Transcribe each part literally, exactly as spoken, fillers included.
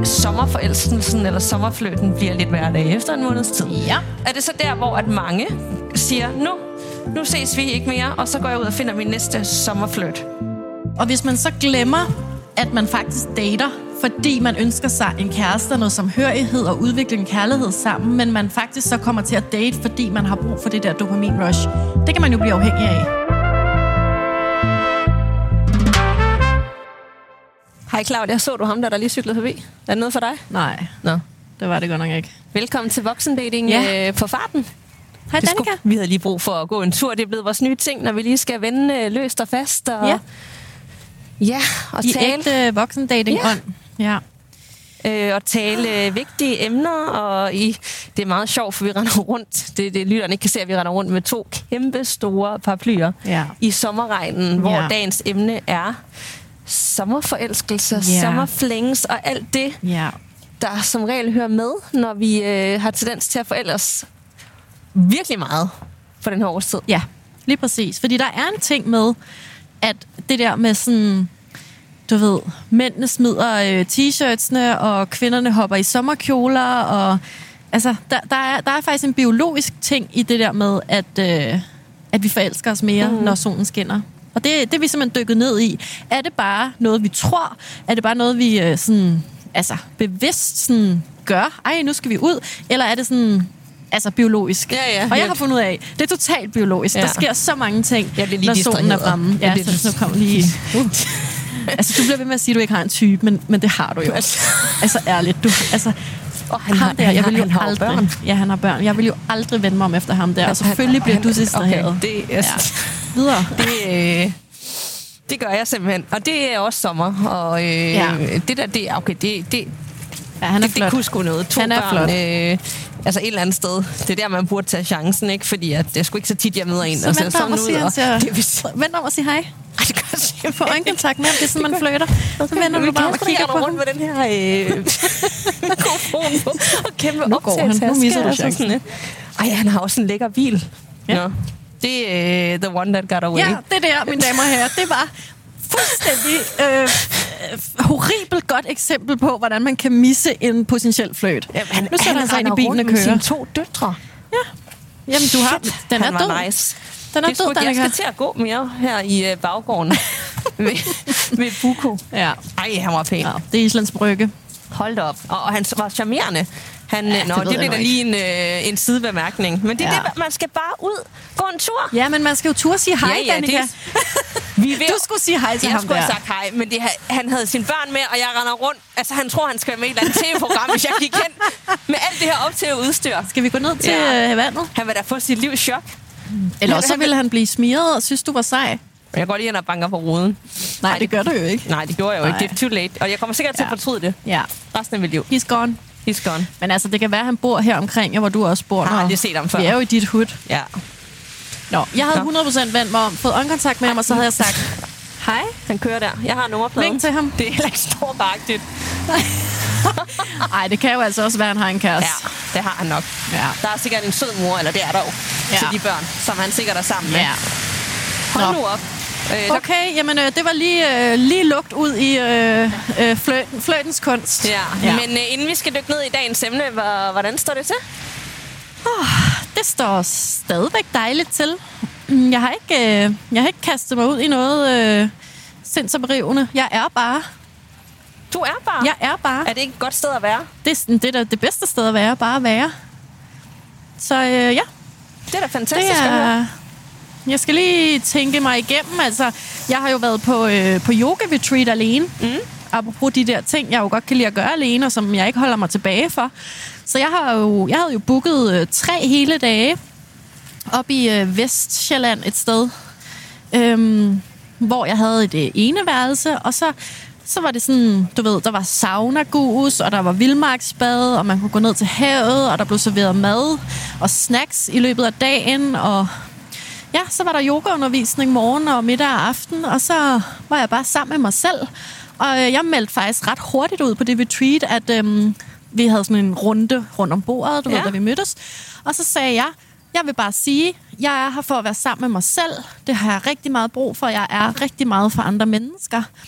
sommerforelskelsen eller sommerfløten bliver lidt hverdag efter en måneds tid. Ja. Er det så der, hvor at mange siger, nu, nu ses vi ikke mere, og så går jeg ud og finder min næste sommerfløt? Og hvis man så glemmer, at man faktisk dater, fordi man ønsker sig en kæreste og noget samhørighed og udvikle en kærlighed sammen, men man faktisk så kommer til at date, fordi man har brug for det der dopamin-rush, det kan man jo blive afhængig af. Hej Claudia, så du ham der, der lige cyklede forbi? Er det noget for dig? Nej, Nå. det var det godt nok ikke. Velkommen til voksendating Ja. øh, på farten. Hej Det Danika. skulle, vi havde lige brug for at gå en tur. Det er blevet vores nye ting, når vi lige skal vende øh, løst og fast. Og, Ja. Ja, og I tale, ægte voksendating-ånd. Ja. øh, og tale øh, vigtige emner. Og i, det er meget sjovt, for vi render rundt. Det, det lytterne ikke kan se, at vi render rundt med to kæmpe store paraplyer Ja. i sommerregnen, hvor Ja. dagens emne er sommerforelskelse, Ja. sommerflings og alt det, Ja. der som regel hører med, når vi øh, har tendens til at forældes virkelig meget for den her årstid. Ja, lige præcis. Fordi der er en ting med, at det der med sådan, du ved, mændene smider øh, t-shirtsene, og kvinderne hopper i sommerkjoler, og altså, der, der, er, der er faktisk en biologisk ting i det der med, at, øh, at vi forelsker os mere, mm. når solen skinner. Og det, det er vi simpelthen dykket ned i. Er det bare noget, vi tror? Er det bare noget, vi øh, sådan, altså, bevidst sådan, gør? Ej, nu skal vi ud. Eller er det sådan... Altså biologisk. Ja, ja. Og jeg har fundet ud af, det er totalt biologisk. Ja. Der sker så mange ting, Jeg bliver lige når solen er distraheret. fremme. Jeg Ja, bliver så nu kommer lige... Uh. Altså, du bliver ved med at sige, at du ikke har en type, men, men det har du jo. Altså, ærligt. Du, altså, Og han ham har- der, han jeg har- vil jo han har jo aldrig... børn. Ja, han har børn. Jeg vil jo aldrig vende mig om efter ham der. Og selvfølgelig bliver du distraheret. Okay, det, er, Ja. Videre. det, øh, det gør jeg simpelthen. Og det er også sommer. Og øh, Ja. det der, det er okay, det, det, Ja, han er det, det flot. kunne sgu noget. To Han er børn, flot. Øh, altså et eller andet sted. Det er der, man burde tage chancen, ikke? Fordi at det er sgu ikke så tit, jeg møder en, Så og ser vent om sådan og ud. siger, han Og siger... det er vist... Vent om og sige hej. Ej, det gør jeg simpelthen Få øjenkontakt med ham. Det er sådan, man flytter. Så vender du Men bare om og Kasper, kigger jeg på render ham. rundt med den her øh, mikrofon på, og kæmpe Nu går han. Nu optagetaske, misser du altså chancen. sådan lidt. Ej, han har også en lækker bil. Ja. Nå. Det er uh, the one that got away. Ja, det der, mine damer og herrer. Det var fuldstændig øh, øh, horribelt godt eksempel på, hvordan man kan misse en potentiel fløjt. Jamen, han, Nu sætter han sig ind i render bilen rundt og med kører. sine to døtre. Ja. Jamen, du har... Shit, Den er han død. var nice. Den er det død, skulle, jeg Danika. skal til at gå mere her i uh, baggården ved, ved Buko. Ja. Ej, han var pæn. Ja, det er Islands Brygge. Hold da op. Og, og han var charmerende. Han, Ja, ja, nå, det ved det, det jeg bliver da nu lige en, øh, en sidebemærkning. Men det er Ja. det, man skal bare ud. Gå en tur. Ja, men man skal jo turde sige hej, Ja, ja, Danika. det Vi er ved, Du skulle sige hej til jeg ham skulle der. have sagt hej, men det, han havde sine børn med, og jeg render rundt. Altså, han tror, han skal være med i et eller andet tv-program, hvis jeg gik hen med alt det her op til at udstyr. Skal vi gå ned til Ja. ja. vandet? Han vil da få sit livs chok. Eller også så ville han blive smiret og synes, du var sej. Jeg går lige ind og banker på ruden. Nej, det gør du jo ikke. Nej, det gjorde jeg jo Nej. ikke. Det er too late. Og jeg kommer sikkert til Ja. at fortryde det Ja. resten af mit liv. He's gone. He's gone. Men altså, det kan være, at han bor her omkring, hvor du også bor. Jeg har når- aldrig set ham før. Vi er jo i dit hood. Ja. Nå, jeg havde Nå. hundrede procent vendt mig om, fået øjenkontakt med ham, og så havde jeg sagt, hej, Han kører der. Jeg har nummerpladen. vink til ham. Det er heller ikke storbagtigt. Ej, det kan jo altså også være, at han har en kæreste. Ja, det har han nok. Ja. Der er sikkert en sød mor, eller det er der jo, Ja. til de børn, som han sikkert er sammen med. Ja. Hold Nå. nu op. Øh, der- Okay, jamen øh, det var lige, øh, lige lugt ud i øh, øh, fløjten, fløjtens kunst. Ja, Ja. ja. Men øh, inden vi skal dykke ned i dagens emne, hvor, hvordan står det til? Det står stadigvæk dejligt til. Mm, Jeg har ikke, øh, jeg har ikke kastet mig ud i noget øh, sindsoprivende. Jeg er bare. Du er bare. Jeg er bare. Er det ikke et godt sted at være? Det er sådan- det, er da det bedste sted at være, bare at være. Så øh, ja, Det er da fantastisk det at høre. er... Jeg skal lige tænke mig igennem. Altså, jeg har jo været på, øh, på yoga-retreat alene. Mm. Apropos de der ting, jeg jo godt kan lide at gøre alene, og som jeg ikke holder mig tilbage for. Så jeg, har jo, jeg havde jo booket øh, tre hele dage op i øh, Vestsjælland et sted, øhm, hvor jeg havde et øh, eneværelse, og så, så var det sådan, du ved, der var saunagus, og der var vildmarksbad, og man kunne gå ned til havet, og der blev serveret mad og snacks i løbet af dagen, og ja, så var der yogaundervisning morgen og middag og aften, og så var jeg bare sammen med mig selv. Og øh, jeg meldte faktisk ret hurtigt ud på det retreat, at øhm, vi havde sådan en runde rundt om bordet, du ja. ved, da vi mødtes. Og så sagde jeg, jeg vil bare sige, jeg er her for at være sammen med mig selv. Det har jeg rigtig meget brug for. Jeg er rigtig meget for andre mennesker.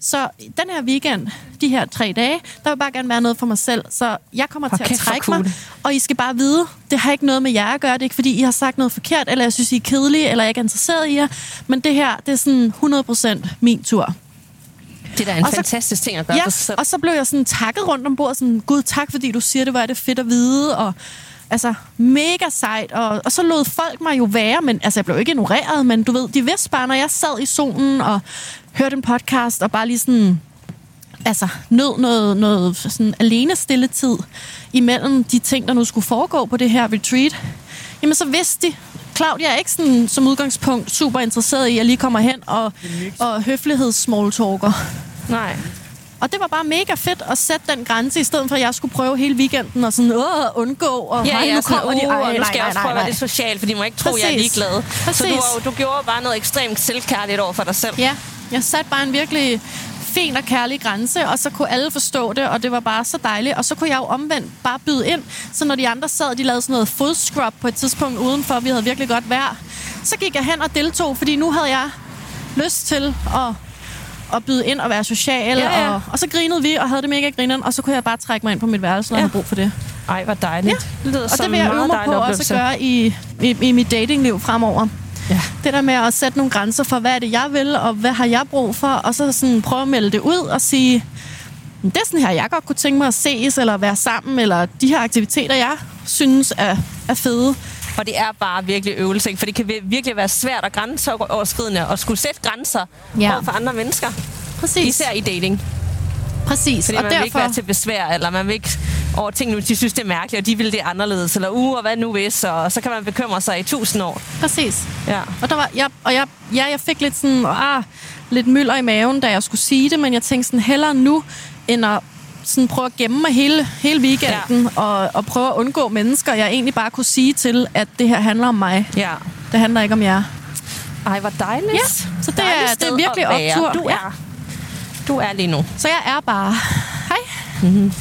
Så den her weekend, de her tre dage, der vil bare gerne være noget for mig selv. Så jeg kommer For til at kæft, hvor trække cool. mig. Og I skal bare vide, det har ikke noget med jer at gøre. Det er ikke, fordi I har sagt noget forkert, eller jeg synes, I er kedelige, eller jeg ikke er interesseret i jer. Men det her, det er sådan hundrede procent min tur. Det er da en Og så- fantastisk ting at gøre Ja, for sig selv. og så blev jeg sådan takket rundt om bordet, sådan, gud tak, fordi du siger det, hvor er det fedt at vide, og altså, mega sejt, og, og så lod folk mig jo være, men altså, jeg blev ikke ignoreret, men du ved, de vidste bare, når jeg sad i solen og hørte en podcast, og bare lige sådan, altså, nød noget, noget sådan alene stille tid imellem de ting, der nu skulle foregå på det her retreat, jamen så vidste de, Claudia er ikke sådan, som udgangspunkt super interesseret i, at jeg lige kommer hen og, og høfligheds-smalltalker. Nej. Og det var bare mega fedt at sætte den grænse, i stedet for, at jeg skulle prøve hele weekenden og sådan, åh, undgå, og Ja, ej, ja, nu sådan, kommer de. uh, Ej, og nu nej, skal jeg nej, også nej, prøve at være nej. lidt social, for de må ikke tro, jeg er Præcis. ligeglad. Så Præcis. du, var- du gjorde bare noget ekstremt selvkærligt over for dig selv. Ja, jeg satte bare en virkelig fin og kærlig grænse, og så kunne alle forstå det, og det var bare så dejligt. Og så kunne jeg jo omvendt bare byde ind, så når de andre sad, de lavede sådan noget fodscrub på et tidspunkt udenfor, vi havde virkelig godt vejr, så gik jeg hen og deltog, fordi nu havde jeg lyst til at, at byde ind og være social, Ja, ja. Og, og så grinede vi og havde det mega grineren, og så kunne jeg bare trække mig ind på mit værelse, når Ja. jeg havde brug for det. Ej, hvor dejligt. Ja. Det lyder Og som det vil jeg en øve meget mig dejlig på også oplevelse. at gøre i, i, i mit datingliv fremover. Ja. Det der med at sætte nogle grænser for, hvad er det, jeg vil, og hvad har jeg brug for, og så sådan prøve at melde det ud og sige, det er sådan her, jeg godt kunne tænke mig at ses, eller være sammen, eller de her aktiviteter, jeg synes er, er fede. Og det er bare virkelig øvelse, ikke? For det kan vir- virkelig være svært og grænseoverskridende at skulle sætte grænser Ja. over for andre mennesker. Præcis. Især i dating. Præcis. Fordi Og man vil ikke derfor, være til besvær, eller man vil ikke over ting, nu de synes, det er mærkeligt, og de vil det anderledes, eller uh, og hvad nu hvis, og så kan man bekymre sig i tusind år. præcis. Ja. Og, der var, jeg, og jeg, ja, jeg fik lidt sådan, ah, lidt mylder i maven, da jeg skulle sige det, men jeg tænkte sådan, hellere nu, end at sådan prøve at gemme mig hele, hele weekenden, ja. og, og prøve at undgå mennesker, jeg egentlig bare kunne sige til, at det her handler om mig. Ja. Det handler ikke om jer. Ej, hvor dejligt. Ja, så det er- Dejligt det er sted virkelig at være. optur. Du Ja. er, du er lige nu. Så jeg er bare... Hej. Mm-hmm.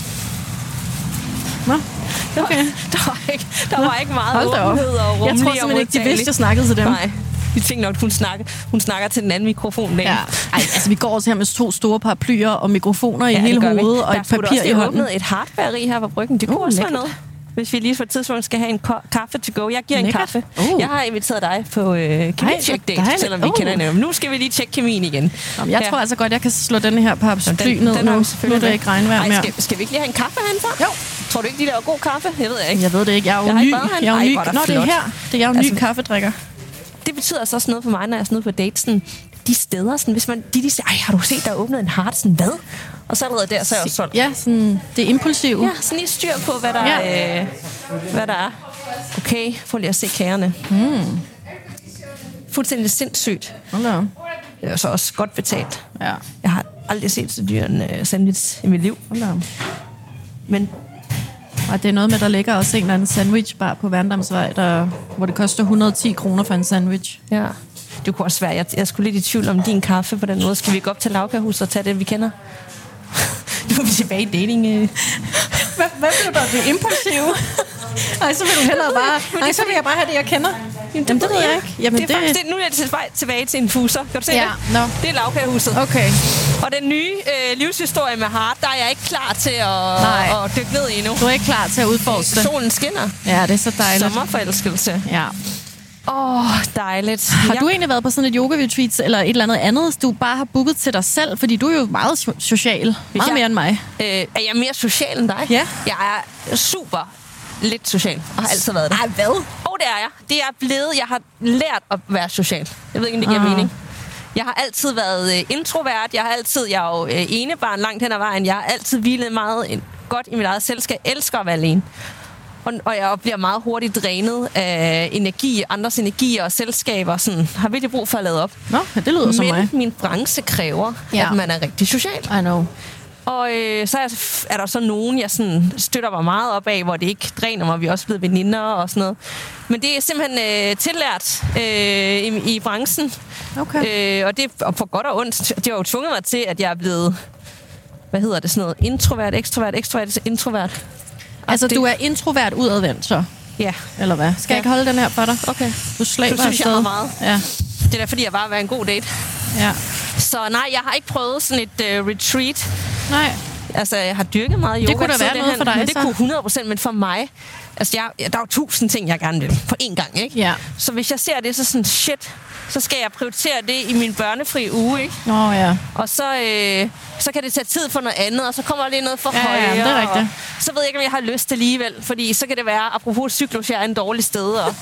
Nå, okay. Der var ikke, der var ikke meget Hold da op. åbenhed og Jeg tror rummelige og simpelthen ikke, de modtagelige. vidste, jeg snakkede til dem. Nej, de tænkte nok, hun snakker, hun snakker til den anden mikrofon. Ja. Ej, altså vi går også her med to store paraplyer og mikrofoner i Ja, hele det gør vi. hovedet og Der et skulle papir også i lige hånden. åbnet et hardbæreri her på Bryggen. Det kunne Uh, også være lækkert. noget. Hvis vi lige for et tidspunkt skal have en ko- kaffe to go. Jeg giver en Lækkert. kaffe. Uh. Jeg har inviteret dig på øh, kemi-check-date, dejligt. selvom vi Uh. kender hinanden. Nu skal vi lige tjekke kemien igen. Jamen, jeg Ja. tror altså godt, jeg kan slå denne her paraply Den, ned den har nu. vi Nu selvfølgelig er det med. ikke regnvejr Ej, mere. skal, skal vi ikke lige have en kaffe herinde? Jo. Tror du ikke, de laver god kaffe? Jeg ved ikke. Jeg ved det ikke. Jeg er jo Jeg har ny. ikke været herinde. Jeg er jo Ej, ny. hvor er der Nå, det er flot. her. Det er jeg er jo ny Altså- kaffedrikker. Det betyder altså også noget for mig, når jeg er sådan ude på dates. Sådan, de steder, sådan, hvis man, de, de siger, ej, har du set, der er åbnet en hard? Sådan, hvad? Og så allerede der, så er jeg også solgt. Ja, sådan, det er impulsivt. Ja, sådan lige styr på, hvad der, Ja. øh, hvad der er. Okay, prøv lige at se kagerne. Mm. Fuldstændig sindssygt. Hold da op. Det er så også godt betalt. Ja. Jeg har aldrig set så dyr en uh, sandwich i mit liv. Hold da op. Men Og det er noget med, der ligger også en eller anden sandwichbar på Værendamsvej, der, hvor det koster et hundrede og ti kroner for en sandwich. ja, det kunne også være. Jeg, jeg skulle lidt i tvivl om din kaffe på den måde. Skal vi gå op til Lavkahuset og tage det, vi kender? Nu er vi tilbage i dating. Øh. Hvad, hvad vil du da? Det er impulsiv. Nej, så vil du hellere bare... Nej, så vil jeg bare have det, jeg kender. Jamen, det, det ved jeg ikke. Jamen, det er faktisk, det, nu er jeg tilbage, tilbage til en fuser. Kan du se Ja, det? nå. Det er Lavkahuset. Okay. Og den nye øh, livshistorie med Hart, der er jeg ikke klar til at, Nej. at dykke ned i endnu. Du er ikke klar til at udforske det. Solen skinner. Ja, det er så dejligt. Sommerforelskelse. Ja. Åh, oh, dejligt. Har du egentlig været på sådan et yoga-retreat eller et eller andet andet, du bare har booket til dig selv? Fordi du er jo meget so- social. Meget jeg- mere end mig. Øh, er jeg mere social end dig? Ja. Jeg er super lidt social, og har altid været det. Ej, hvad? Og det er jeg. Det er blevet. Jeg har lært at være social. Jeg ved ikke, om det giver Ah. mening. Jeg har altid været øh, introvert. Jeg har altid, jeg er jo øh, enebarn langt hen ad vejen. Jeg har altid hvilet meget øh, godt i mit eget selskab. Jeg elsker at være alene. Og, og jeg bliver meget hurtigt drænet af energi, andres energi og selskaber. Sådan, har virkelig brug for at lade op. Nå, ja, det lyder som mig. Men min branche kræver, Ja. at man er rigtig social. I know. Og øh, så er, er der så nogen, jeg sådan støtter mig meget op af, hvor det ikke dræner mig. Vi er også blevet veninder og sådan noget. Men det er simpelthen øh, tillært øh, i, i branchen. Okay. Øh, og det og for godt og ondt. Det har jo tvunget mig til, at jeg er blevet, hvad hedder det sådan noget, introvert, ekstrovert, ekstrovert, introvert. Altså, det, du er introvert udadvendt, så? Ja. Eller hvad? Skal Ja. jeg ikke holde den her for dig? Okay. Du slæber Du synes, jeg afsted. har meget. Ja. Det er da fordi, jeg bare vil være en god date. Ja. Så nej, jeg har ikke prøvet sådan et uh, retreat. Nej. Altså, jeg har dyrket meget yoga. Det kunne da være noget for dig, men det så. kunne hundrede procent, men for mig... Altså, jeg, der er jo tusind ting, jeg gerne vil på én gang, ikke? Ja. Så hvis jeg ser det, så sådan, shit, så skal jeg prioritere det i min børnefri uge, ikke? Åh, oh, ja. Og så, øh, så kan det tage tid for noget andet, og så kommer der lige noget for Ja, højere. ja, det er rigtigt. Så ved jeg ikke, om jeg har lyst til alligevel, fordi så kan det være, apropos cyklus, jeg er en dårlig sted. Og,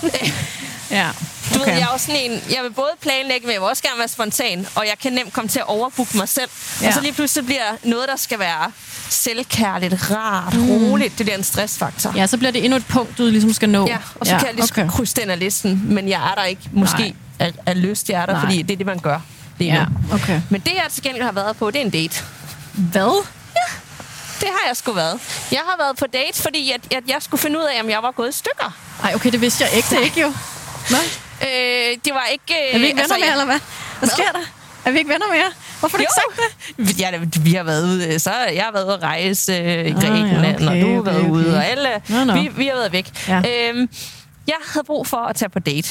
Ja. Du Okay. ved, jeg er også sådan en, jeg vil både planlægge, men jeg vil også gerne være spontan, og jeg kan nemt komme til at overbooke mig selv. Ja. Og så lige pludselig bliver noget, der skal være selvkærligt, rart, mm. roligt, det der en stressfaktor. Ja, så bliver det endnu et punkt, du ligesom skal nå. Ja, og så ja, kan jeg lige okay. krydse den af listen, men jeg er der ikke, måske af, af lyst, jeg er der, Nej. fordi det er det, man gør lige ja, nu. Okay. Men det, jeg til gengæld har været på, det er en date. Hvad? Ja, det har jeg sgu været. Jeg har været på date, fordi at, at jeg skulle finde ud af, om jeg var gået i stykker. Ej, okay, det vidste jeg ikke. Det er ikke jo. Nå? Øh, det var ikke... Øh, er vi ikke venner altså, mere, jeg... eller hvad? Hvad sker der? Er vi ikke venner mere? Hvorfor har du ikke sagt det? Ja, vi har været ude, så jeg har været ude at rejse øh, i Grækenland, ah, ja, okay, og du har okay, været okay. ude, og alle, no, no. Vi, vi har været væk. Ja. Øhm, jeg havde brug for at tage på date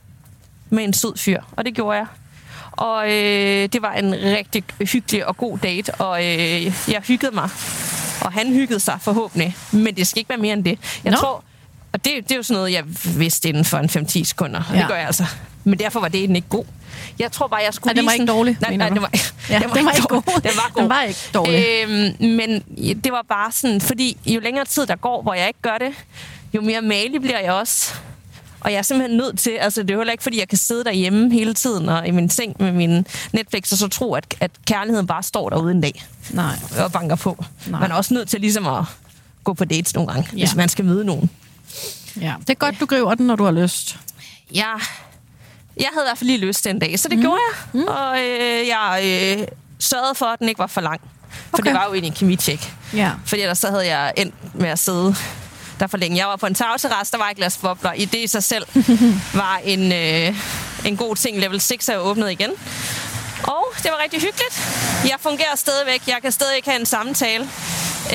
med en sød fyr, og det gjorde jeg. Og øh, det var en rigtig hyggelig og god date, og øh, jeg hyggede mig. Og han hyggede sig forhåbentlig, men det skal ikke være mere end det. Jeg no. tror, og det, det er jo sådan noget, jeg vidste inden for en fem til ti sekunder, og ja. det gør jeg altså. Men derfor var det den ikke god. Jeg tror bare, jeg skulle Ej, den var ikke dårlig, nej, nej, den var, ja, den var, den var ikke ikke god. Den var god. Den var ikke dårlig. Øhm, men det var bare sådan, fordi jo længere tid der går, hvor jeg ikke gør det, jo mere malig bliver jeg også. Og jeg er simpelthen nødt til, altså det er jo heller ikke, fordi jeg kan sidde derhjemme hele tiden og i min seng med min Netflix, og så tro, at, at kærligheden bare står derude en dag. Nej. Og banker på. Nej. Man er også nødt til ligesom at gå på dates nogle gange, ja. hvis man skal møde nogen. Ja, det er godt, du griber den, når du har lyst. Ja, jeg havde i hvert fald lige lyst den dag, så det mm. gjorde jeg. Mm. Og øh, jeg øh, sørgede for, at den ikke var for lang. For okay. det var jo egentlig en kemitjek. Ja. Fordi ellers så havde jeg endt med at sidde der for længe. Jeg var på en tagterrasse, der var et glas bobler. I det i sig selv var en, øh, en god ting. Level seks er åbnet igen. Og det var rigtig hyggeligt. Jeg fungerer stadigvæk. Jeg kan stadig have en samtale. Øh,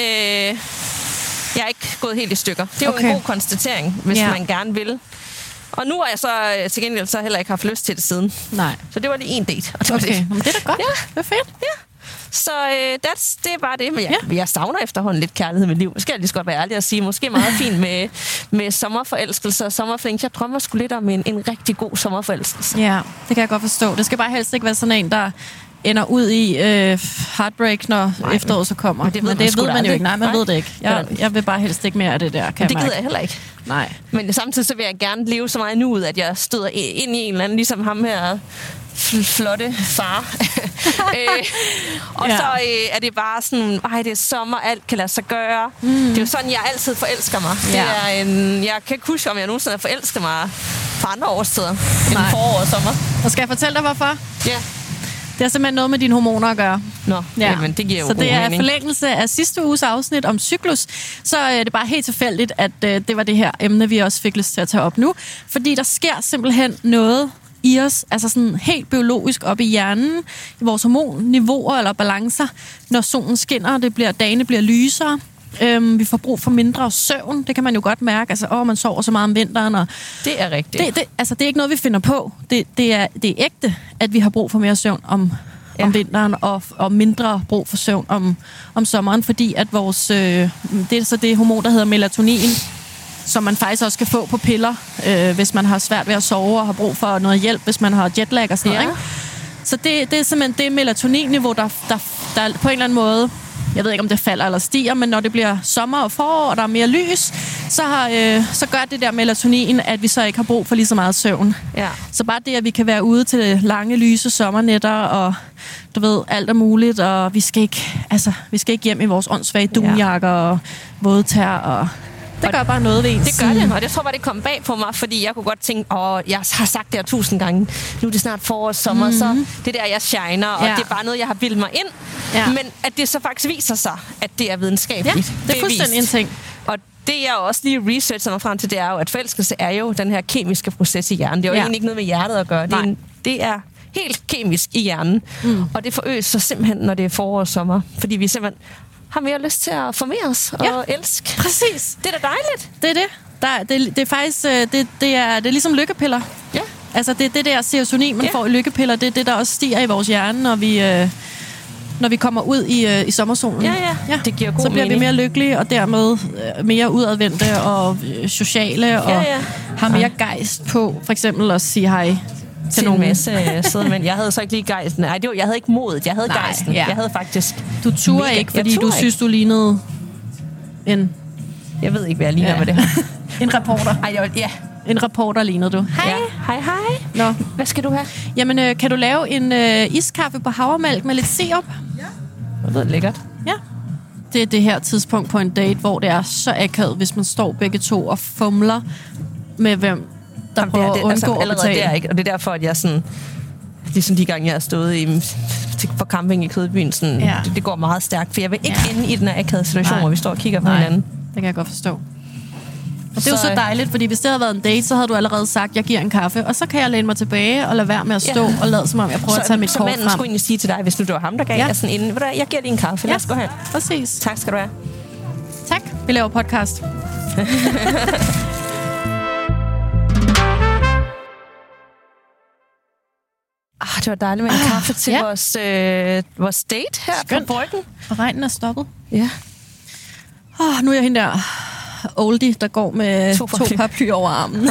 jeg er ikke gået helt i stykker. Det er okay. jo en god konstatering, hvis ja. man gerne vil. Og nu har jeg så til gengæld så heller ikke haft lyst til det siden. Nej. Så det var lige en date. Og det, okay. var det. Men det er da godt. Ja. Det er fedt. Ja. Så øh, that's, det er bare det. Men jeg, ja. jeg savner efterhånden lidt kærlighed i mit liv. Det skal jeg lige så godt være ærlig at sige. Måske meget fint med, med sommerforelskelse og sommerflings. Jeg drømmer sgu lidt om en, en rigtig god sommerforelskelse. Ja, det kan jeg godt forstå. Det skal bare helst ikke være sådan en, der ender ud i øh, heartbreak, når Nej, efteråret så kommer. Men det ved, men det man, ved man jo ikke. Nej, man Nej. ved det ikke. Jeg, jeg vil bare helst ikke mere af det der, kan Det jeg gider jeg heller ikke. Nej. Men samtidig så vil jeg gerne leve så meget nu ud, at jeg støder ind i en eller anden, ligesom ham her flotte far. øh, og ja. så øh, er det bare sådan, ej, det er sommer, alt kan lade sig gøre. Mm. Det er jo sådan, jeg altid forelsker mig. Ja. Det er en, jeg kan ikke huske, om jeg nogensinde har forelsket mig på andre årstider end forår og sommer. Og skal jeg fortælle dig, hvorfor? Ja. Det har simpelthen noget med dine hormoner at gøre. Nå, ja. Jamen, det giver jo Så det er mening. forlængelse af sidste uges afsnit om cyklus. Så er det bare helt tilfældigt, at øh, det var det her emne, vi også fik lyst til at tage op nu. Fordi der sker simpelthen noget i os, altså sådan helt biologisk op i hjernen, i vores hormonniveauer eller balancer, når solen skinner, det bliver, dagene bliver lysere. Øhm, vi får brug for mindre søvn, det kan man jo godt mærke. Altså, åh, man sover så meget om vinteren. Og det er rigtigt. Det, det, altså, det er ikke noget, vi finder på. Det, det, er, det er ægte, at vi har brug for mere søvn om, ja. om vinteren, og, og mindre brug for søvn om, om sommeren, fordi at vores, øh, det er så det hormon, der hedder melatonin, som man faktisk også kan få på piller, øh, hvis man har svært ved at sove og har brug for noget hjælp, hvis man har jetlag og sådan noget. Ja. Ikke? Så det, det er simpelthen det melatoninniveau, der, der, der på en eller anden måde, jeg ved ikke, om det falder eller stiger, men når det bliver sommer og forår, og der er mere lys, så, har, øh, så gør det der melatonin, at vi så ikke har brug for lige så meget søvn. Ja. Så bare det, at vi kan være ude til lange, lyse sommernetter, og du ved, alt er muligt, og vi skal ikke, altså, vi skal ikke hjem i vores åndssvage dunjakker og vådtær, og det gør bare noget ved ens. Det gør det, og det tror jeg, det kom bag på mig, fordi jeg kunne godt tænke, åh, jeg har sagt det her tusind gange, nu er det snart forår og sommer, mm-hmm. så det der, jeg shiner, og ja. det er bare noget, jeg har bildet mig ind, ja. men at det så faktisk viser sig, at det er videnskabeligt. Ja, det er fuldstændig en ting. Og det, jeg også lige researcher mig frem til, det er jo, at forelskelse er jo den her kemiske proces i hjernen. Det er jo ja. egentlig ikke noget med hjertet at gøre. Det er, en, det er helt kemisk i hjernen, mm. og det forøges så simpelthen, når det er forår og sommer, fordi vi simpelthen har mere lyst til at formere os og ja, elske. Præcis. Det er da dejligt. Det er det. Der, det, det er faktisk det, det er, det er ligesom lykkepiller. Ja. Altså, det er det der serotonin, man Ja. får i lykkepiller, det er det, der også stiger i vores hjerne, når vi, øh, når vi kommer ud i, øh, i sommersolen. Ja, ja. Det giver god Så bliver mening. vi mere lykkelige, og dermed øh, mere udadvendte og øh, sociale, og Ja, ja. har mere gejst på, for eksempel at sige hej til, til en nogen. masse øh, søde mænd. Jeg havde så ikke lige gejsten. Nej, det var, jeg havde ikke modet. Jeg havde Nej, gejsten. ja. Jeg havde faktisk... Du turde mega- ikke, fordi Jeg du turde synes, du lignede en, Jeg ved ikke, hvad jeg ligner Ja. med det her. en reporter. Ej, jeg var, ja. En reporter lignede du. Hej. Ja. Hej, hej. Nå. Hvad skal du have? Jamen, øh, kan du lave en øh, iskaffe på havremælk med lidt sirup? Det lyder lækkert. Ja. Det er det her tidspunkt på en date, hvor det er så akavet, hvis man står begge to og fumler med, hvem der Jamen, prøver det, at det, undgå altså, at allerede betale. der, ikke? Og det er derfor, at jeg sådan... Ligesom de gange, jeg har stået i, til, på camping i Kødbyen, sådan, Ja. det, det går meget stærkt. For jeg vil ikke Ja. ende i den her akavede situation, Nej. hvor vi står og kigger på Nej, hinanden. det kan jeg godt forstå. Og det er jo Så, så øh, dejligt, fordi hvis det havde været en date, så havde du allerede sagt, jeg giver en kaffe, og så kan jeg læne mig tilbage og lade være med at stå Ja. og lade som om, jeg prøver så, at tage mit så kort manden frem. skulle egentlig sige til dig, hvis nu det var ham, der gav Ja. ja. sådan inden, ved du hvad, jeg giver lige en kaffe, lad os gå hen. præcis. Tak skal du have. Tak. Vi laver podcast. Ah, det var dejligt med en Ah, kaffe til ja. vores, øh, vores date her Skønt. på Bryggen. Og regnen er stoppet. Ja. Oh, nu er jeg hende der oldie, der går med To to, paraply. to paraply over armen.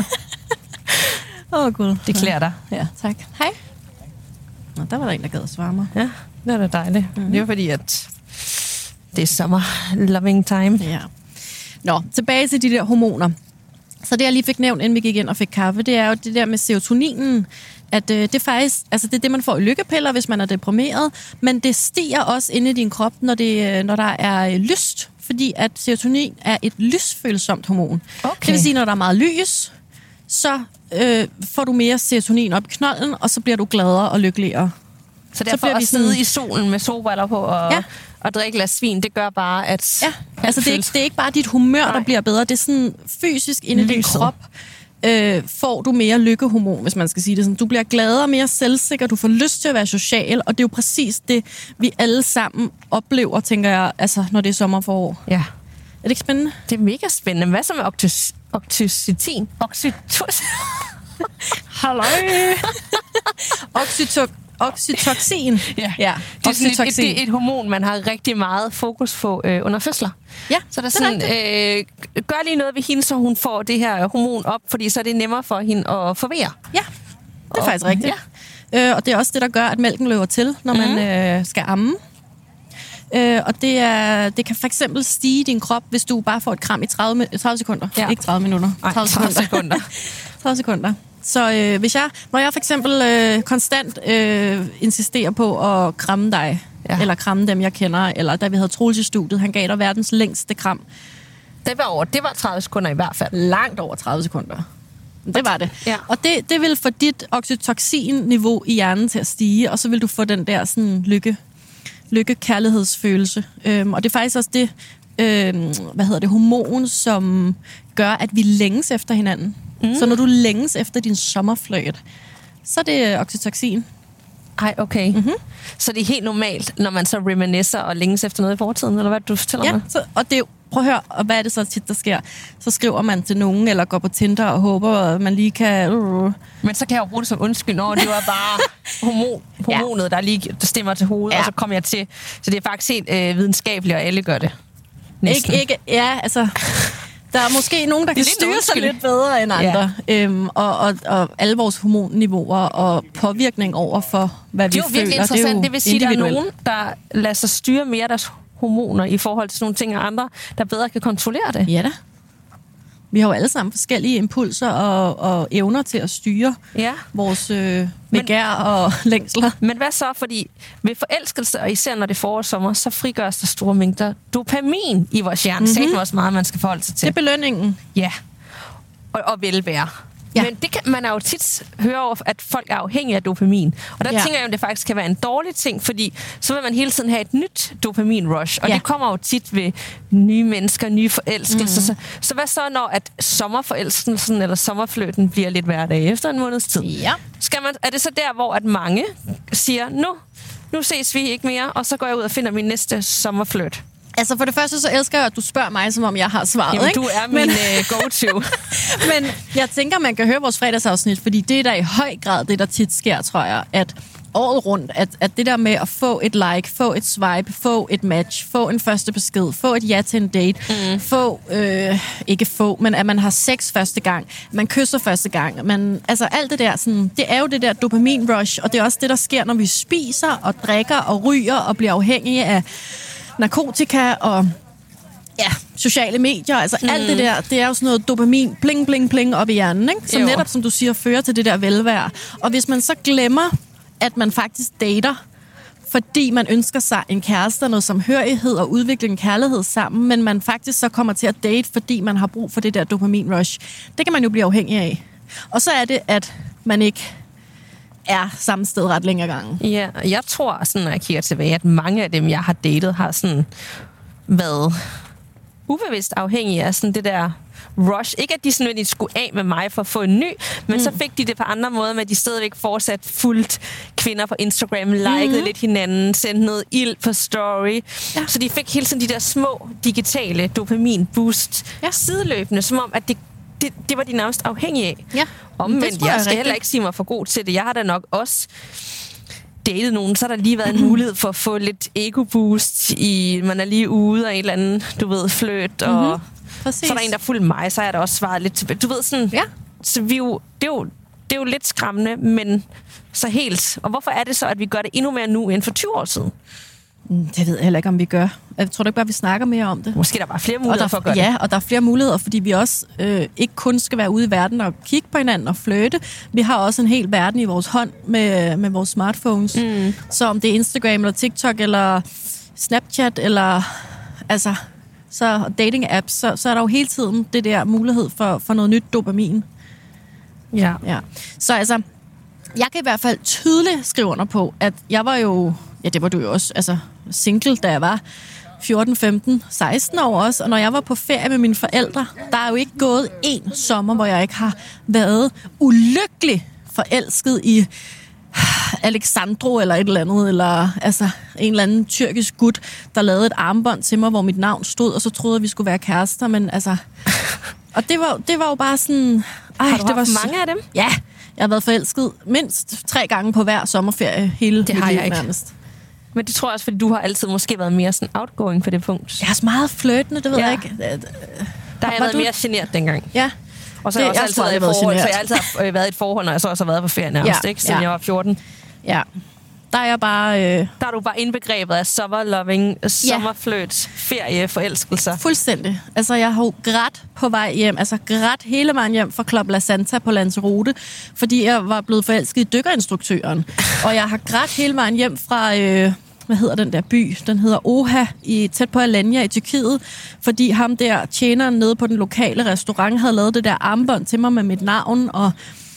Åh, oh, Gud. Det klæder dig. Ja, tak. Hej. Nå, der var der en, der gad at svare mig. Ja, det er da dejligt. Mm-hmm. Det er fordi, at det er sommer loving time. Ja. Nå, tilbage til de der hormoner. Så det, jeg lige fik nævnt, inden vi gik ind og fik kaffe, det er jo det der med serotoninen, at øh, det er faktisk, altså det er det, man får i lykkepiller, hvis man er deprimeret, men det stiger også inde i din krop, når, det, når der er øh, lyst, fordi at serotonin er et lysfølsomt hormon. Okay. Det vil sige, når der er meget lys, så øh, får du mere serotonin op i knolden, og så bliver du gladere og lykkeligere. Så derfor bliver at vi sidde sådan- i solen med solbriller på og, Ja. ja. og drikke glas vin, det gør bare, at... Ja, altså det er, ikke, det er ikke bare dit humør, der Nej. bliver bedre. Det er sådan fysisk inde i din Lyset. krop. Øh, får du mere lykkehormon, hvis man skal sige det sådan. Du bliver gladere, mere selvsikker, du får lyst til at være social, og det er jo præcis det, vi alle sammen oplever, tænker jeg, altså, når det er sommerforår. Ja. Er det ikke spændende? Det er mega spændende. Hvad så med oktys- oxytocin? Oxytocin? Halløj! Oxyto- oxytocin. Ja. ja. Det er, sådan et, et, Oxytocin. det er et hormon, man har rigtig meget fokus på øh, under fødsler. Ja, Så der er det er sådan, øh, gør lige noget ved hende, så hun får det her hormon op, fordi så er det nemmere for hende at forvære. Ja, det er Og- faktisk rigtigt. Ja. Øh, og det er også det, der gør, at mælken løber til, når man Mhm. øh, skal amme. Øh, og det, er, det kan for eksempel stige i din krop, hvis du bare får et kram i tredive, mi- tredive sekunder. Ja. Ikke tredive minutter. Ej, tredive sekunder. tredive sekunder. Så øh, hvis jeg, når jeg for eksempel øh, konstant øh, insisterer på at kramme dig, ja. Ja. eller kramme dem, jeg kender, eller da vi havde Troels i studiet, han gav dig verdens længste kram. Det var over. Det var tredive sekunder i hvert fald. Langt over tredive sekunder. Det var det. Ja. Og det, det vil få dit oxytocin-niveau i hjernen til at stige, og så vil du få den der sådan lykke, lykke-kærlighedsfølelse. Øhm, og det er faktisk også det, øhm, hvad hedder det, hormon, som gør, at vi længes efter hinanden. Mm. Så når du længes efter din sommerfløjt, så er det oxytocin. Ej, okay. Mm-hmm. Så det er helt normalt, når man så reminiscer og længes efter noget i fortiden, eller hvad du fortæller Ja, mig? så, og det er jo, prøv at høre, og hvad er det så tit, der sker? Så skriver man til nogen, eller går på Tinder og håber, at man lige kan... Uh, Men så kan jeg jo bruge det som undskyld, når det var bare hormon, hormonet, der lige der stemmer til hovedet, Ja. ja. og så kom jeg til. Så det er faktisk helt øh, videnskabeligt, og alle gør det. Næsten. Ikke, ikke, ja, altså... Der er måske nogen, der Det er kan lidt styre sig undskyld. lidt bedre end andre. Ja. Øhm, og, og, og alle vores hormonniveauer og påvirkning over for, hvad Det vi er jo virkelig føler. interessant. Det, jo det vil sige, at der er individuelt. nogen, der lader sig styre mere deres hormoner i forhold til sådan nogle ting, og andre, der bedre kan kontrollere det. Ja da. Vi har jo alle sammen forskellige impulser og, og evner til at styre Ja. vores øh, begær og længsler. Men hvad så? Fordi ved forelskelse, og især når det er forår og sommer, så frigøres der store mængder dopamin i vores hjerne. Mm-hmm. Sagde også meget, man skal forholde sig til. Det er belønningen. Ja. Og, og velvære. Ja. Men det kan man er jo tit høre over, at folk er afhængige af dopamin. Og der Ja. ja. tænker jeg, at det faktisk kan være en dårlig ting, fordi så vil man hele tiden have et nyt dopamin-rush. Og Ja. det kommer jo tit ved nye mennesker, nye forelskelser. Mm. Så, så hvad så, når at sommerforelskelsen eller sommerfløten bliver lidt hverdag efter en måneds tid? Ja. Skal man, er det så der, hvor at mange siger, nu, nu ses vi ikke mere, og så går jeg ud og finder min næste sommerfløt? Altså for det første, så elsker jeg, at du spørger mig, som om jeg har svaret. Jamen, ikke? du er min men, uh, go-to. Men jeg tænker, man kan høre vores fredagsafsnit, fordi det er der i høj grad det, der tit sker, tror jeg, at året rundt, at, at det der med at få et like, få et swipe, få et match, få en første besked, få et ja til en date, mm. få, øh, ikke få, men at man har sex første gang, man kysser første gang, man, altså alt det der, sådan, det er jo det der dopamin-rush, og det er også det, der sker, når vi spiser og drikker og ryger og bliver afhængige af narkotika og ja, sociale medier, altså mm. alt det der, det er jo sådan noget dopamin, bling, bling, bling op i hjernen, ikke? Som jo. Netop, som du siger, fører til det der velvære. Og hvis man så glemmer, at man faktisk dater, fordi man ønsker sig en kæreste, noget samhørighed og udvikle en kærlighed sammen, men man faktisk så kommer til at date, fordi man har brug for det der dopamin-rush. Det kan man jo blive afhængig af. Og så er det, at man ikke er samme sted ret længere gange. Ja, jeg tror, sådan, når jeg kigger tilbage, at mange af dem, jeg har datet, har sådan været ubevidst afhængige af sådan det der rush. Ikke at de sådan, de skulle af med mig for at få en ny, men mm. så fik de det på andre måder, med at de stadigvæk fortsat fuldt kvinder på Instagram, likede mm-hmm. lidt hinanden, sendte noget ild på story. Ja. Så de fik hele tiden de der små digitale dopamin-boost ja. sideløbende, som om, at det, det, det var de nærmest afhængige af. Ja. Omvendt, jeg, jeg skal heller ikke sige mig for god til det. Jeg har da nok også datet nogen, så har der lige været en mulighed for at få lidt ego-boost i, man er lige ude af en eller anden, du ved, fløt, og mm-hmm. Præcis. Så er der en, der fulgte mig, så er der også svaret lidt tilbage. Du ved sådan, ja. Så vi jo, det, er jo, det er jo lidt skræmmende, men så helt. Og hvorfor er det så, at vi gør det endnu mere nu end for tyve år siden? Det ved jeg heller ikke, om vi gør. Jeg tror da ikke bare, vi snakker mere om det. Måske der bare flere muligheder der, for at gøre ja, det. Ja, og der er flere muligheder, fordi vi også øh, ikke kun skal være ude i verden og kigge på hinanden og flirte. Vi har også en hel verden i vores hånd med, med vores smartphones. Mm. Så om det er Instagram eller TikTok eller Snapchat eller altså så dating-apps, så, så er der jo hele tiden det der mulighed for, for noget nyt dopamin. Ja. ja. Så altså, jeg kan i hvert fald tydeligt skrive under på, at jeg var jo, ja det var du jo også, altså single, da jeg var fjorten, femten, seksten år også, og når jeg var på ferie med mine forældre, der er jo ikke gået en sommer, hvor jeg ikke har været ulykkelig forelsket i Alexandro eller et eller andet, eller altså en eller anden tyrkisk gut, der lavede et armbånd til mig, hvor mit navn stod, og så troede jeg, vi skulle være kærester, men altså... Og det var, det var jo bare sådan... Ej, har du det haft var mange af dem? Ja, jeg har været forelsket mindst tre gange på hver sommerferie, hele det mit har liv jeg ikke. Nærmest. Men det tror jeg også, fordi du har altid måske været mere sådan outgoing på det punkt. Jeg er så meget flirtende, det ved ja. jeg ikke. Der har jeg været du... mere genert dengang. Ja. Og så har jeg også altid været i forhold, så jeg har altid været i et forhold, når jeg så også har været på ferie nærmest, ja. ikke? Siden ja. jeg var fjorten. Ja. Der er jeg bare... Øh... Der er du bare indbegrebet af summer-loving, sommerfløt, ferie, forelskelser. Fuldstændig. Altså, jeg har jo grædt på vej hjem. Altså, grædt hele vejen hjem fra Club La Santa på Lanzarote, fordi jeg var blevet forelsket i dykkerinstruktøren. Og jeg har grædt hele vejen hjem fra... Øh... Hvad hedder den der by? Den hedder Oha, i, tæt på Alanya i Tyrkiet, fordi ham der, tjeneren nede på den lokale restaurant, havde lavet det der armbånd til mig med mit navn, og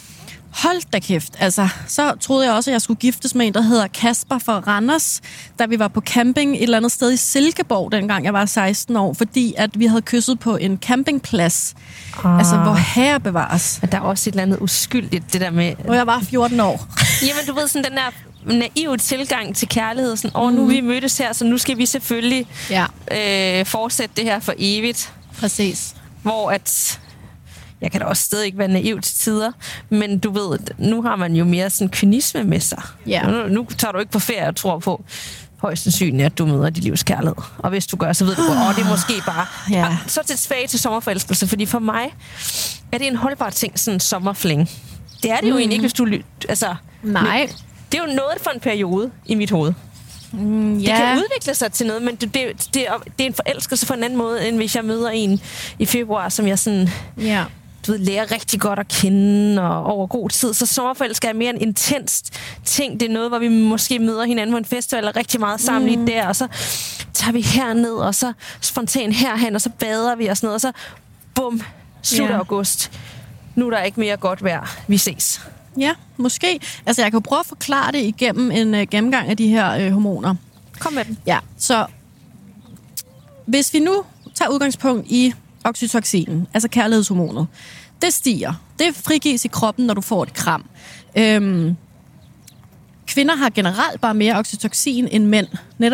hold da kæft. Altså, så troede jeg også, at jeg skulle giftes med en, der hedder Kasper fra Randers, da vi var på camping et eller andet sted i Silkeborg, dengang jeg var seksten år, fordi at vi havde kysset på en campingplads. Ah. Altså, hvor herre bevares. Der er også et eller andet uskyldigt, det der med... Og jeg var fjorten år. Jamen, du ved, sådan den der naive tilgang til kærlighed, sådan, åh, nu er vi mødtes her, så nu skal vi selvfølgelig ja. øh, fortsætte det her for evigt. Præcis. Hvor at... Jeg kan da også stadig ikke være naiv til tider, men du ved, nu har man jo mere sådan kynisme med sig. Ja. Nu, nu tager du ikke på ferie og tror på højst sandsynligt, at du møder dit livs kærlighed. Og hvis du gør, så ved du godt, åh, det er måske bare... Ja. Ah, så tilbage til sommerforelskelse, fordi for mig er det en holdbar ting, sådan en sommerfling. Det er det jo mm. egentlig ikke, hvis du... Altså, nej. Det er jo noget for en periode i mit hoved. Mm, det yeah. kan udvikle sig til noget, men det, det, det, det er en forelskelse på en anden måde, end hvis jeg møder en i februar, som jeg sådan... Yeah. Du ved, lærer rigtig godt at kende og over god tid. Så sommerforelsker er mere en intens ting. Det er noget, hvor vi måske møder hinanden på en festival og rigtig meget sammen mm. lige der, og så tager vi herned, og så spontant herhen, og så bader vi og sådan noget, og så bum, slut yeah. august. Nu er der ikke mere godt vejr. Vi ses. Ja, måske. Altså, jeg kan prøve at forklare det igennem en uh, gennemgang af de her uh, hormoner. Kom med den. Ja, så hvis vi nu tager udgangspunkt i oxytocinen, altså kærlighedshormonet, det stiger. Det frigives i kroppen, når du får et kram. Øhm, kvinder har generelt bare mere oxytocin end mænd, netop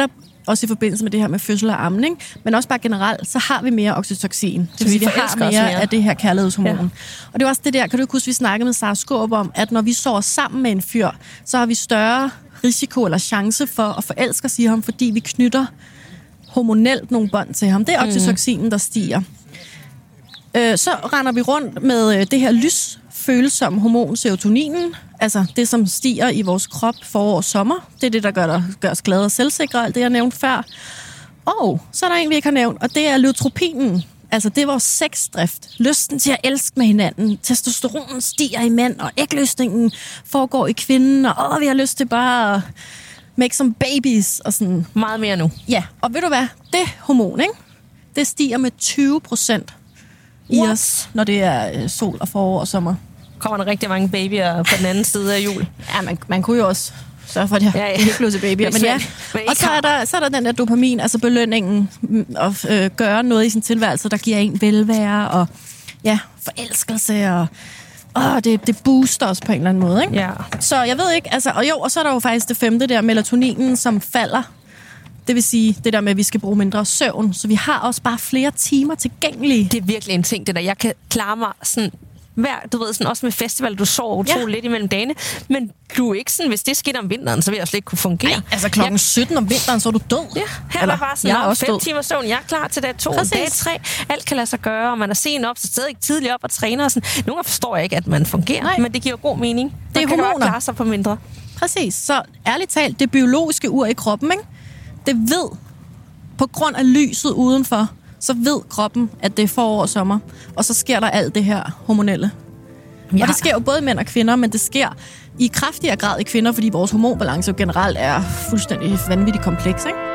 også i forbindelse med det her med fødsel og amning, men også bare generelt, så har vi mere oxytocin. Det vil vi sige, vi har mere, mere af det her kærlighedshormon. Ja. Og det er også det der, kan du ikke huske, vi snakkede med Sara Skåb om, at når vi sover sammen med en fyr, så har vi større risiko eller chance for at forelske sig i ham, fordi vi knytter hormonelt nogle bånd til ham. Det er oxytocinen, der stiger. Øh, så render vi rundt med det her lysfølsomme hormon, serotoninen, altså det, som stiger i vores krop forår og sommer. Det er det, der gør, der gør os glade og selvsikre, alt det, jeg nævnte før. Og så er der en, vi ikke har nævnt, og det er leutrophinen. Altså det er vores sexdrift. Lysten til at elske med hinanden. Testosteronen stiger i mænd, og ægløsningen foregår i kvinden, og åh, vi har lyst til bare at make some babies og sådan. Meget mere nu. Ja, og ved du hvad? Det hormon, ikke? Det stiger med tyve procent i What? os, når det er sol og forår og sommer. Kommer der rigtig mange babyer på den anden side af jul? Ja, man, man kunne jo også sørge for, at det ja, ja. ikke pludselig babyer. Men ja, og så er, der, så er der den der dopamin, altså belønningen, at øh, gøre noget i sin tilværelse, der giver en velvære og ja, forelskelse og åh, det, det booster os på en eller anden måde, ikke? Ja. Så jeg ved ikke, altså, og jo, og så er der jo faktisk det femte der, melatoninen, som falder. Det vil sige, det der med, at vi skal bruge mindre søvn, så vi har også bare flere timer tilgængelige. Det er virkelig en ting, det der. Jeg kan klare mig sådan hver, du ved, sådan også med festival, du sover utroligt ja. lidt imellem dagene, men du er ikke sådan, hvis det skete om vinteren, så vil jeg slet ikke kunne fungere. Nej, altså klokken jeg... sytten om vinteren, så er du død. Ja, her Eller, er bare sådan, jeg er fem død. timer søvn, jeg er klar til dag to, Præcis. dag tre, alt kan lade sig gøre, og man er sen op, så stadig tidligt op og træner og sådan. Nogle forstår jeg ikke, at man fungerer, Nej. men det giver god mening. Man det er kan hormoner. klare sig på mindre. Præcis, så ærligt talt, det biologiske ur i kroppen, ikke? Det ved, på grund af lyset udenfor, så ved kroppen, at det er forår og sommer, og så sker der alt det her hormonelle. Ja. Og det sker jo både mænd og kvinder, men det sker i kraftigere grad i kvinder, fordi vores hormonbalance jo generelt er fuldstændig vanvittigt kompleks, ikke?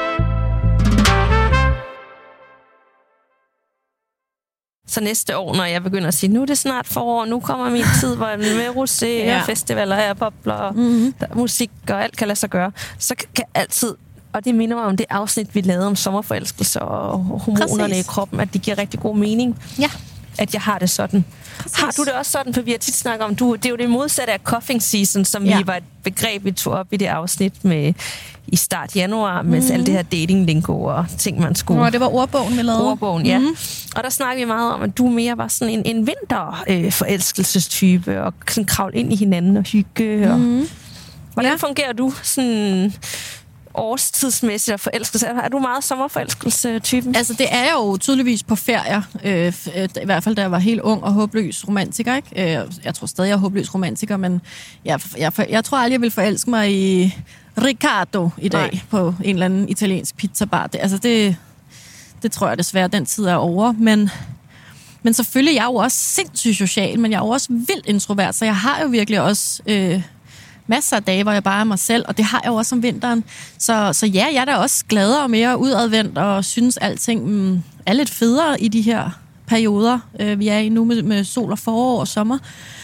Så næste år, når jeg begynder at sige, nu er det snart forår, nu kommer min tid, hvor jeg er med rosé ja. og festivaler, og bobler, og mm-hmm. der er musik, og alt kan lade sig gøre, så kan altid, og det minder mig om det afsnit, vi lavede om sommerforelskelse og hormonerne Præcis. i kroppen, at det giver rigtig god mening. Ja. At jeg har det sådan. Præcis. Har du det også sådan? For vi har tit snakket om, du, det er jo det modsatte af cuffing season, som ja. vi var et begreb, vi tog op i det afsnit med i start januar, med mm. alt det her dating-lingo og ting, man skulle... Nå, det var ordbogen, vi lavede. Ordbogen, ja. Mm. Og der snakkede vi meget om, at du mere var sådan en, en vinterforelskelsestype, øh, og sådan kravle ind i hinanden og hygge. Og... Mm. Hvordan ja. fungerer du sådan... årstidsmæssigt og forelskelse? Er du meget sommerforelskelse-typen? Altså, det er jo tydeligvis på ferier. Øh, I hvert fald, da jeg var helt ung og håbløs romantiker, ikke? Øh, jeg tror stadig, jeg er håbløs romantiker, men jeg, jeg, jeg tror aldrig, jeg vil forelske mig i Riccardo i dag Nej. på en eller anden italiensk pizzabar. Det, altså, det, det tror jeg desværre, den tid er over. Men, men selvfølgelig, jeg er jo også sindssygt social, men jeg er jo også vildt introvert, så jeg har jo virkelig også... Øh, masser af dage, hvor jeg bare er mig selv, og det har jeg jo også om vinteren. Så, så ja, jeg er da også gladere og mere udadvendt, og synes alting mm, er lidt federe i de her perioder, øh, vi er i nu med, med sol og forår og sommer.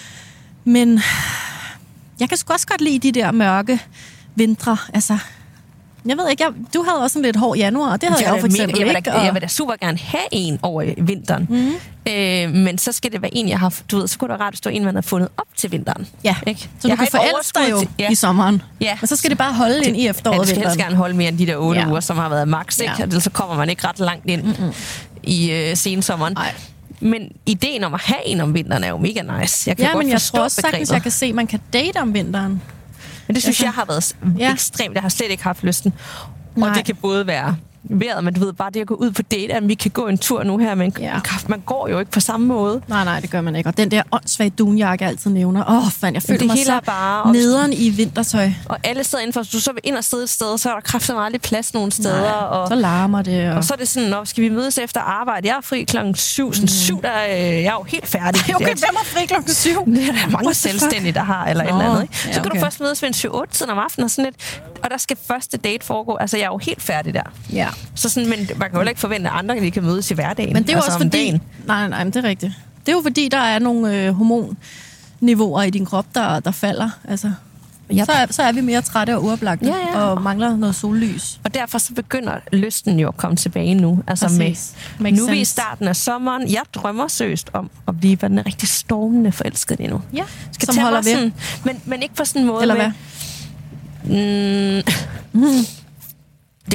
Men jeg kan sgu også godt lide de der mørke vintre. Altså, jeg ved ikke, jeg, du havde også en lidt hård januar, og det havde jeg, jeg jo for eksempel jeg vil, ikke. Da, og... Jeg vil da super gerne have en over vinteren. Mm. Øh, men så skal det være en, jeg har... Du ved, så kunne det rart stå en, man har fundet op til vinteren. Ja, ikke? Så jeg du kan forelske dig jo ja. i sommeren. Ja. Men så skal det bare holde det, ind i efteråret og vinteren. Jeg skal gerne holde mere end de der otte ja. uger, som har været max, ikke? Ja. Så kommer man ikke ret langt ind Mm-mm. i øh, sensommeren. Nej. Men ideen om at have en om vinteren er jo mega nice. Jeg kan ja, godt men jeg forstå tror også begrebet. sagtens, jeg kan se, at man kan date om vinteren. Men det synes altså, jeg har været ja. ekstremt. Jeg har slet ikke haft lysten. Nej. Og det kan både være vejret, men du ved bare det at gå ud på date, at vi kan gå en tur nu her, men ja. man går jo ikke på samme måde. Nej, nej, det gør man ikke. Og den der åndssvage dunjakke, jeg altid nævner. Åh, oh, fand, jeg føler mig så bare nederen i vintertøj. Og alle steder indenfor, hvis du så vil ind og sidde et sted, så er der kræfter meget lidt plads nogle steder. Nej, og, så larmer det. Og... og så er det sådan, når skal vi mødes efter arbejde? Jeg er fri klokken syv. Sådan mm. syv, der øh, jeg er jo helt færdig. Ej, okay, hvem er fri klokken syv? Det er der mange selvstændige, der har, eller Nå, et eller andet. Ikke? Så ja, okay. kan du først mødes ved en syv otte tiden om aftenen og sådan lidt. Og der skal første date foregå. Altså, jeg er jo helt færdig der. Ja. Så sådan, men man kan jo ikke forvente, at andre kan, kan mødes i hverdagen. Men det er jo altså også fordi... Dagen. Nej, nej, men det er rigtigt. Det er jo fordi, der er nogle øh, hormonniveauer i din krop, der, der falder. Altså, yep. så, er, så er vi mere trætte og uoplagte ja, ja. og mangler noget sollys. Og derfor så begynder lysten jo at komme tilbage nu. Altså med, nu er vi i starten af sommeren. Jeg drømmer søst om at blive den rigtig stormende forelsket lige nu. Ja, skal som holder ved. Sådan, men, men ikke på sådan en måde Eller hvad? Med, mm, mm. Det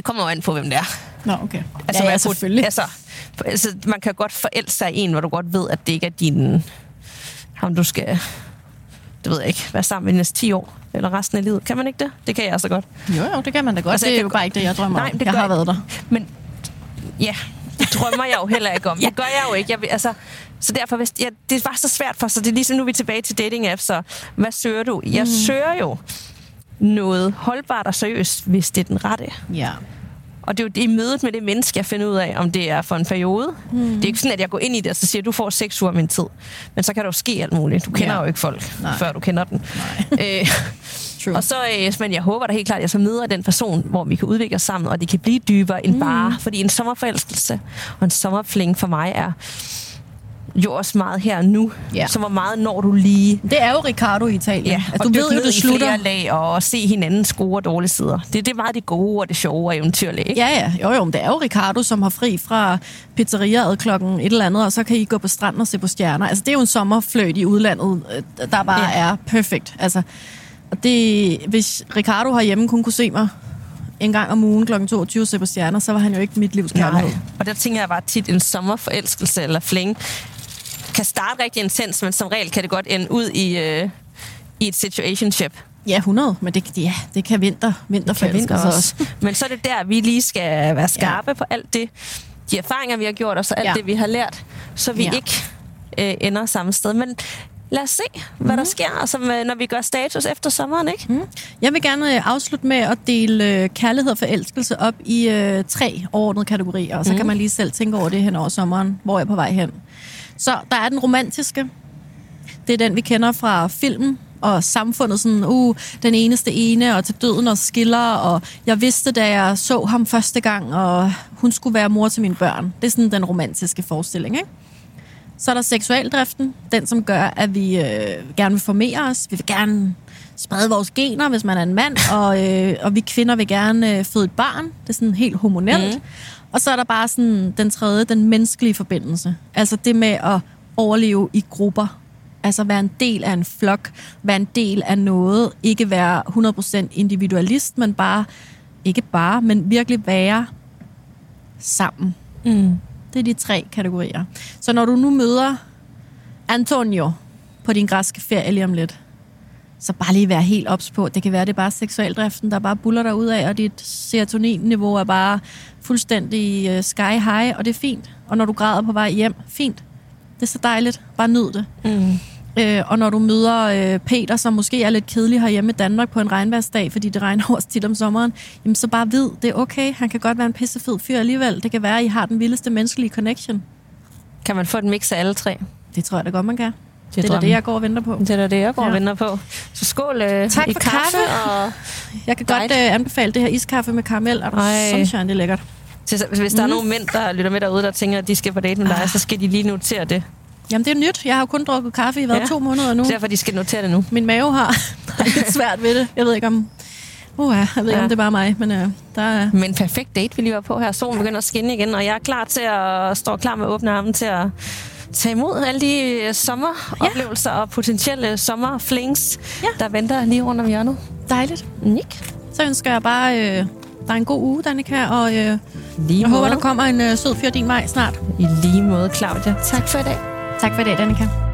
kommer jo an på, hvem det er. Nå, okay. Altså, ja, ja, man, selvfølgelig. Altså, altså, man kan godt forelske sig i en, hvor du godt ved, at det ikke er din... Ham du skal... Det ved jeg ikke. Være sammen i de næste ti år. Eller resten af livet. Kan man ikke det? Det kan jeg så godt. Jo, jo, det kan man da godt. Altså, det er jo bare ikke det, jeg drømmer om. Jeg har jeg. været der. Men ja, det drømmer jeg jo heller ikke om. ja. Det gør jeg jo ikke. Jeg, altså, så derfor, hvis, ja, det var så svært for, så det er ligesom nu er vi tilbage til dating apps. Så hvad søger du? Jeg mm. søger jo noget holdbart og seriøst, hvis det er den rette. Ja. Og det er jo det i mødet med det menneske, jeg finder ud af, om det er for en periode. Mm. Det er ikke sådan, at jeg går ind i det, og så siger, du får seks uger af min tid. Men så kan der jo ske alt muligt. Du kender ja. jo ikke folk, Nej. før du kender den. Øh, og så, øh, men jeg håber da helt klart, at jeg så møder den person, hvor vi kan udvikle os sammen, og det kan blive dybere end mm. bare. Fordi en sommerforelskelse og en sommerfling for mig er jo også meget her nu. Ja. Så hvor meget når du lige... Det er jo Ricardo i Italien. Ja, og du ved jo, det slutter... flere lag og se hinandens gode og dårlige sider. Det, det er meget det gode og det sjove og eventyrlige, ikke? Ja, ja. Jo, jo, men det er jo Ricardo, som har fri fra pizzeriaet klokken et eller andet, og så kan I gå på stranden og se på stjerner. Altså, det er jo en sommerfløjt i udlandet, der bare ja. er perfekt. Altså, og det... Hvis Ricardo herhjemme kun kunne se mig en gang om ugen klokken toogtyve og se på stjerner, så var han jo ikke mit livs kærlighed. Nej. Og der tænker jeg bare tit, en sommerforelskelse eller fling kan starte rigtig intens, men som regel kan det godt ende ud i, øh, i et situationship. Ja, hundrede, men det, ja, det kan vinter, vinterforelskelse også. også. Men så er det der, vi lige skal være skarpe ja. på alt det, de erfaringer, vi har gjort, og så alt ja. det, vi har lært, så vi ja. ikke øh, ender samme sted. Men lad os se, hvad mm. der sker, altså, når vi gør status efter sommeren, ikke? Mm. Jeg vil gerne afslutte med at dele kærlighed og forelskelse op i øh, tre overordnede kategorier, og så mm. kan man lige selv tænke over det hen over sommeren, hvor jeg er på vej hen. Så der er den romantiske. Det er den, vi kender fra filmen og samfundet. Sådan, uh, den eneste ene, og til døden og skiller. Og jeg vidste, da jeg så ham første gang, og hun skulle være mor til mine børn. Det er sådan den romantiske forestilling, ikke? Så er der seksualdriften. Den, som gør, at vi øh, gerne vil formere os. Vi vil gerne sprede vores gener, hvis man er en mand. Og, øh, og vi kvinder vil gerne øh, føde et barn. Det er sådan helt hormonelt. Mm. Og så er der bare sådan den tredje, den menneskelige forbindelse. Altså det med at overleve i grupper. Altså være en del af en flok. Være en del af noget. Ikke være hundrede procent individualist, men bare, ikke bare, men virkelig være sammen. Mm. Det er de tre kategorier. Så når du nu møder Antonio på din græske ferie lige om lidt, så bare lige være helt ops på. Det kan være, det er bare seksualdriften, der bare buller dig ud af, og dit serotonin-niveau er bare fuldstændig sky high, og det er fint. Og når du græder på vej hjem, fint. Det er så dejligt. Bare nyd det. Mm. Øh, og når du møder øh, Peter, som måske er lidt kedelig herhjemme i Danmark på en regnværsdag, fordi det regner også tit om sommeren, jamen så bare vid, det er okay. Han kan godt være en pissefed fyr alligevel. Det kan være, at I har den vildeste menneskelige connection. Kan man få et mix af alle tre? Det tror jeg da godt, man kan. Det, det er det, jeg går og venter på. Det er det, jeg går ja. og venter på. Så skål øh, tak i for kaffe. kaffe. Og jeg kan dejt. godt øh, anbefale det her iskaffe med karamel. Og sunshine, det er lækkert. Så, hvis der mm. er nogle mænd, der lytter med derude, der tænker, at de skal på date med dig, ah. så skal de lige notere det. Jamen, det er nyt. Jeg har jo kun drukket kaffe i hvad, ja. to måneder nu. Derfor de skal notere det nu. Min mave har lidt svært ved det. Jeg ved ikke om... Uh, jeg ved ikke, ja. om det er bare mig, men øh, der er... Men perfekt date, vi lige var på her. Solen begynder at skinne igen, og jeg er klar til at stå klar med åbne arme til at tage imod alle de sommeroplevelser ja. og potentielle sommerflings, ja. der venter lige rundt om hjørnet. Dejligt. Nik. Så ønsker jeg bare, øh, der er en god uge, Danika, og øh, jeg måde. håber, der kommer en øh, sød fyr din vej snart. I lige måde, Claudia. Tak for i dag. Tak for i dag, Danika.